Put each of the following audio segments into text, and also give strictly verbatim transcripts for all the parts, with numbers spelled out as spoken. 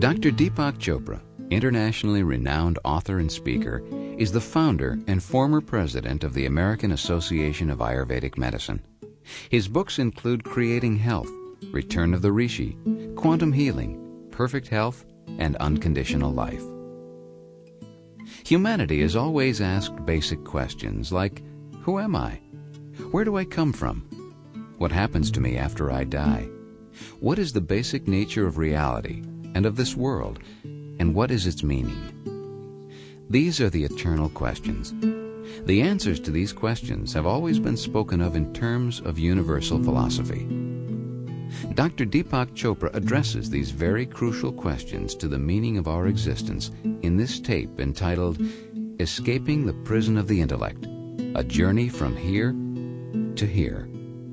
Doctor Deepak Chopra, internationally renowned author and speaker, is the founder and former president of the American Association of Ayurvedic Medicine. His books include Creating Health, Return of the Rishi, Quantum Healing, Perfect Health, and Unconditional Life. Humanity has always asked basic questions like, who am I? Where do I come from? What happens to me after I die? What is the basic nature of reality and of this world, and what is its meaning? These are the eternal questions. The answers to these questions have always been spoken of in terms of universal philosophy. Doctor Deepak Chopra addresses these very crucial questions to the meaning of our existence in this tape entitled Escaping the Prison of the Intellect, A Journey from Here to Here.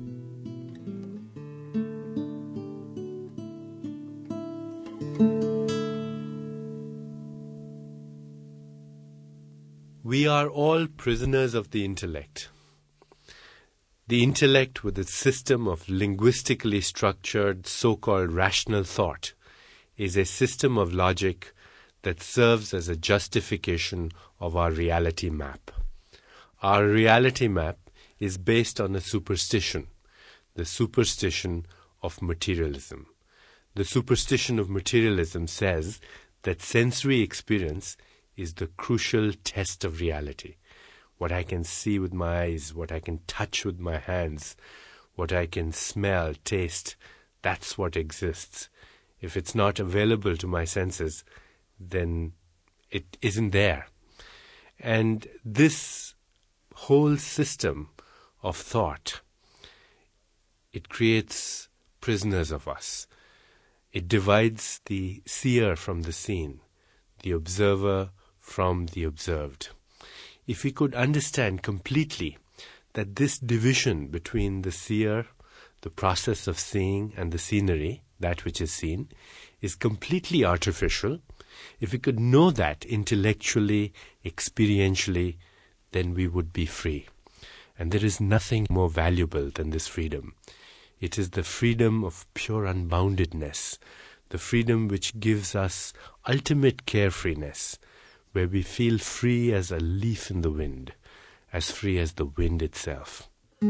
We are all prisoners of the intellect. The intellect, with its system of linguistically structured so-called rational thought, is a system of logic that serves as a justification of our reality map. Our reality map is based on a superstition, the superstition of materialism. The superstition of materialism says that sensory experience is the crucial test of reality. What I can see with my eyes, what I can touch with my hands, what I can smell, taste, that's what exists. If it's not available to my senses, then it isn't there. And this whole system of thought, it creates prisoners of us. It divides the seer from the seen, the observer from the observed. If we could understand completely that this division between the seer, the process of seeing, and the scenery, that which is seen, is completely artificial, if we could know that intellectually, experientially, then we would be free. And there is nothing more valuable than this freedom. It is the freedom of pure unboundedness, the freedom which gives us ultimate carefreeness, where we feel free as a leaf in the wind, as free as the wind itself.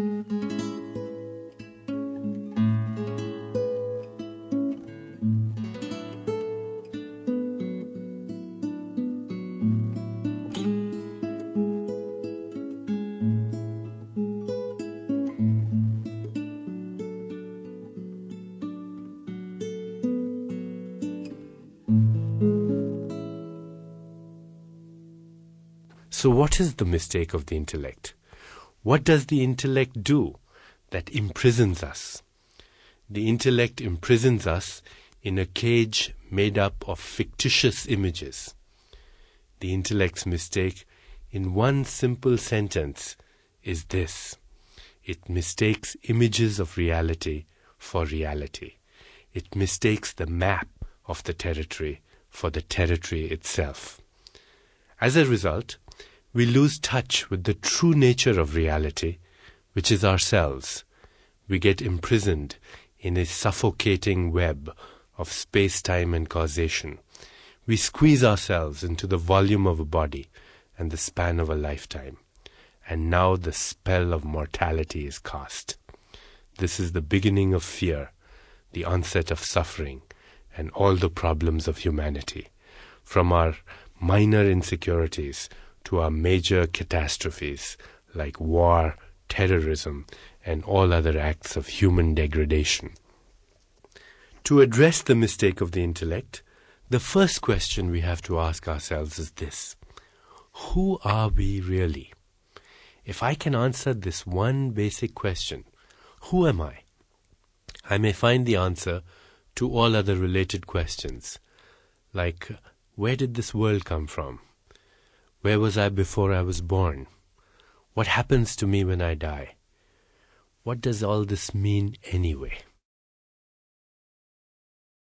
So what is the mistake of the intellect? What does the intellect do that imprisons us? The intellect imprisons us in a cage made up of fictitious images. The intellect's mistake, in one simple sentence, is this. It mistakes images of reality for reality. It mistakes the map of the territory for the territory itself. As a result, we lose touch with the true nature of reality, which is ourselves. We get imprisoned in a suffocating web of space-time and causation. We squeeze ourselves into the volume of a body and the span of a lifetime. And now the spell of mortality is cast. This is the beginning of fear, the onset of suffering, and all the problems of humanity. From our minor insecurities to our major catastrophes like war, terrorism, and all other acts of human degradation. To address the mistake of the intellect, the first question we have to ask ourselves is this: who are we really? If I can answer this one basic question, who am I? I may find the answer to all other related questions, like where did this world come from? Where was I before I was born? What happens to me when I die? What does all this mean anyway?